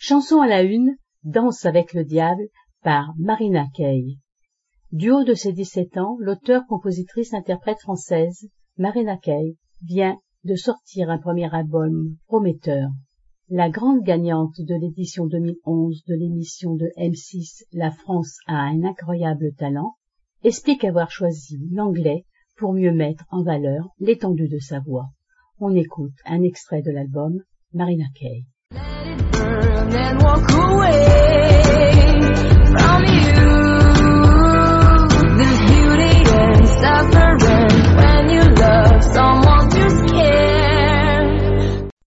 Chanson à la une, Danse avec le diable par Marina Kaye. Du haut de ses 17 ans, l'auteure-compositrice-interprète française Marina Kaye vient de sortir un premier album prometteur. La grande gagnante de l'édition 2011 de l'émission de M6 La France a un incroyable talent explique avoir choisi l'anglais pour mieux mettre en valeur l'étendue de sa voix. On écoute un extrait de l'album Marina Kaye. Let it burn and walk away.